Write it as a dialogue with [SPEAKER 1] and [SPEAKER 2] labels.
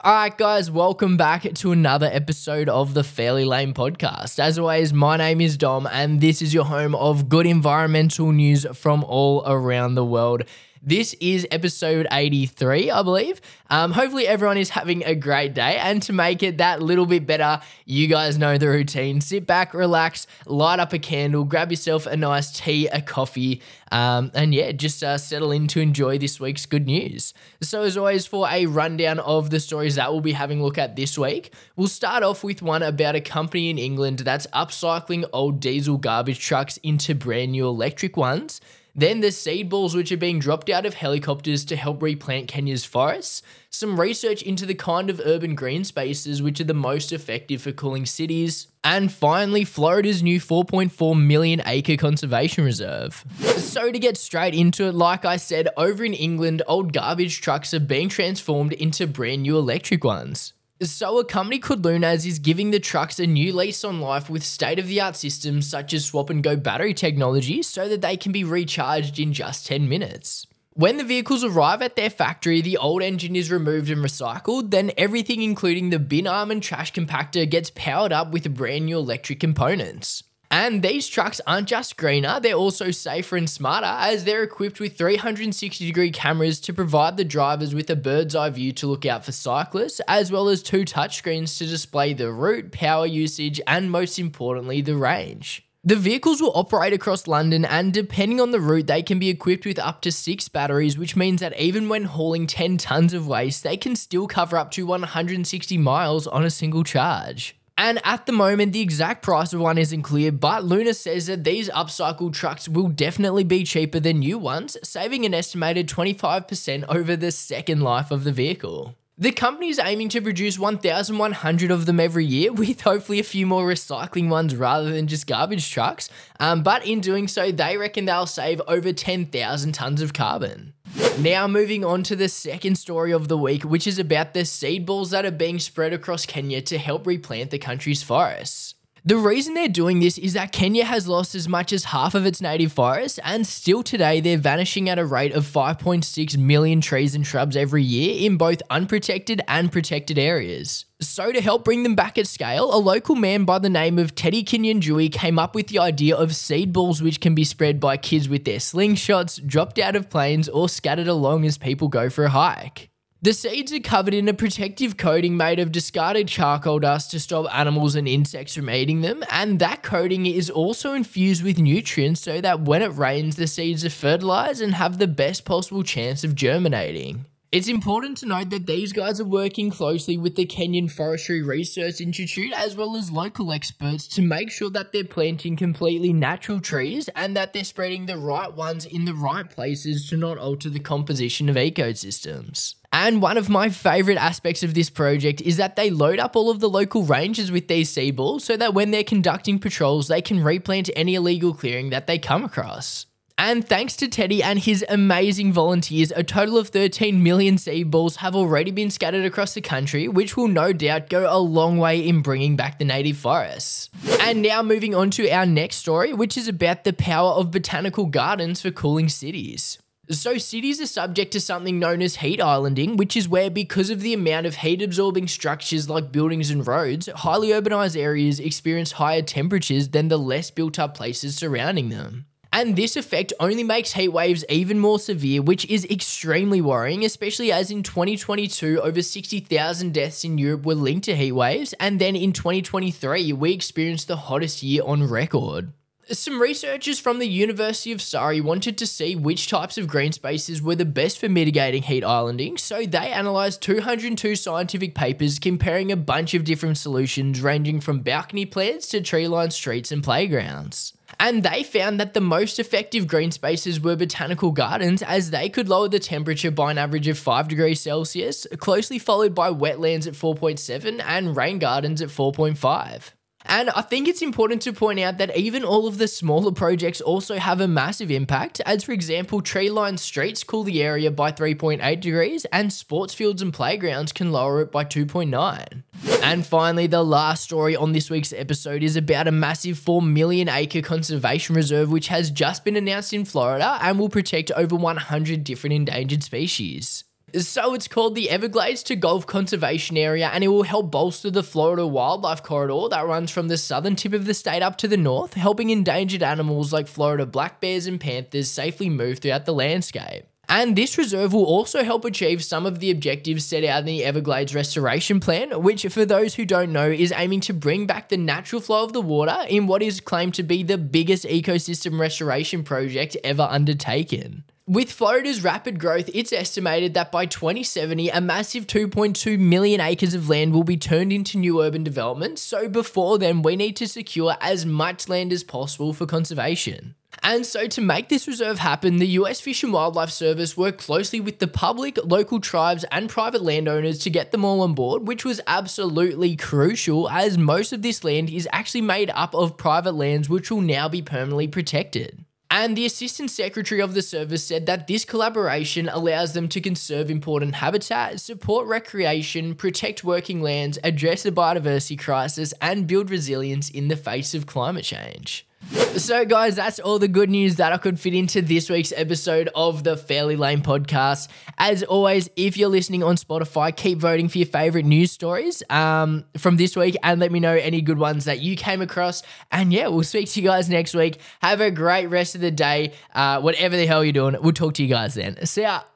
[SPEAKER 1] All right, guys, welcome back to another episode of the Fairly Lame podcast. As always, my name is Dom, and this is your home of good environmental news from all around the world. This is episode 83, I believe. Hopefully everyone is having a great day, and to make it that little bit better, you guys know the routine. Sit back, relax, light up a candle, grab yourself a nice tea, a coffee, and yeah, just settle in to enjoy this week's good news. So as always, for a rundown of the stories that we'll be having a look at this week, we'll start off with one about a company in England that's upcycling old diesel garbage trucks into brand new electric ones. Then the seed balls which are being dropped out of helicopters to help replant Kenya's forests, some research into the kind of urban green spaces which are the most effective for cooling cities, and finally Florida's new 4.4 million acre conservation reserve. So to get straight into it, like I said, over in England, old garbage trucks are being transformed into brand new electric ones. So a company called Lunaz is giving the trucks a new lease on life with state-of-the-art systems such as swap-and-go battery technology so that they can be recharged in just 10 minutes. When the vehicles arrive at their factory, the old engine is removed and recycled, then everything including the bin arm and trash compactor gets powered up with brand new electric components. And these trucks aren't just greener, they're also safer and smarter as they're equipped with 360-degree cameras to provide the drivers with a bird's eye view to look out for cyclists, as well as 2 touchscreens to display the route, power usage, and most importantly, the range. The vehicles will operate across London, and depending on the route, they can be equipped with up to 6 batteries, which means that even when hauling 10 tons of waste, they can still cover up to 160 miles on a single charge. And at the moment, the exact price of one isn't clear, but Lunaz says that these upcycled trucks will definitely be cheaper than new ones, saving an estimated 25% over the second life of the vehicle. The company is aiming to produce 1,100 of them every year, with hopefully a few more recycling ones rather than just garbage trucks, but in doing so, they reckon they'll save over 10,000 tons of carbon. Now moving on to the second story of the week, which is about the seed balls that are being spread across Kenya to help replant the country's forests. The reason they're doing this is that Kenya has lost as much as half of its native forests, and still today they're vanishing at a rate of 5.6 million trees and shrubs every year in both unprotected and protected areas. So to help bring them back at scale, a local man by the name of Teddy Kinyanjui came up with the idea of seed balls which can be spread by kids with their slingshots, dropped out of planes, or scattered along as people go for a hike. The seeds are covered in a protective coating made of discarded charcoal dust to stop animals and insects from eating them, and that coating is also infused with nutrients so that when it rains, the seeds are fertilized and have the best possible chance of germinating. It's important to note that these guys are working closely with the Kenyan Forestry Research Institute as well as local experts to make sure that they're planting completely natural trees and that they're spreading the right ones in the right places to not alter the composition of ecosystems. And one of my favourite aspects of this project is that they load up all of the local rangers with these seed balls so that when they're conducting patrols, they can replant any illegal clearing that they come across. And thanks to Teddy and his amazing volunteers, a total of 13 million seed balls have already been scattered across the country, which will no doubt go a long way in bringing back the native forests. And now moving on to our next story, which is about the power of botanical gardens for cooling cities. So cities are subject to something known as heat islanding, which is where, because of the amount of heat-absorbing structures like buildings and roads, highly urbanized areas experience higher temperatures than the less built-up places surrounding them. And this effect only makes heat waves even more severe, which is extremely worrying, especially as in 2022, over 60,000 deaths in Europe were linked to heat waves, and then in 2023, we experienced the hottest year on record. Some researchers from the University of Surrey wanted to see which types of green spaces were the best for mitigating heat islanding, so they analysed 202 scientific papers comparing a bunch of different solutions ranging from balcony plants to tree-lined streets and playgrounds. And they found that the most effective green spaces were botanical gardens, as they could lower the temperature by an average of 5 degrees Celsius, closely followed by wetlands at 4.7 and rain gardens at 4.5. And I think it's important to point out that even all of the smaller projects also have a massive impact, as for example, tree-lined streets cool the area by 3.8 degrees, and sports fields and playgrounds can lower it by 2.9. And finally, the last story on this week's episode is about a massive 4 million acre conservation reserve which has just been announced in Florida and will protect over 100 different endangered species. So it's called the Everglades to Gulf Conservation Area, and it will help bolster the Florida Wildlife Corridor that runs from the southern tip of the state up to the north, helping endangered animals like Florida black bears and panthers safely move throughout the landscape. And this reserve will also help achieve some of the objectives set out in the Everglades Restoration Plan, which, for those who don't know, is aiming to bring back the natural flow of the water in what is claimed to be the biggest ecosystem restoration project ever undertaken. With Florida's rapid growth, it's estimated that by 2070, a massive 2.2 million acres of land will be turned into new urban development, so before then, we need to secure as much land as possible for conservation. And so to make this reserve happen, the US Fish and Wildlife Service worked closely with the public, local tribes, and private landowners to get them all on board, which was absolutely crucial as most of this land is actually made up of private lands which will now be permanently protected. And the Assistant Secretary of the Service said that this collaboration allows them to conserve important habitat, support recreation, protect working lands, address the biodiversity crisis, and build resilience in the face of climate change. So guys, that's all the good news that I could fit into this week's episode of the Fairly Lame podcast. As always, if you're listening on Spotify, keep voting for your favorite news stories from this week and let me know any good ones that you came across. And yeah, we'll speak to you guys next week. Have a great rest of the day. Whatever the hell you're doing, we'll talk to you guys then. See ya.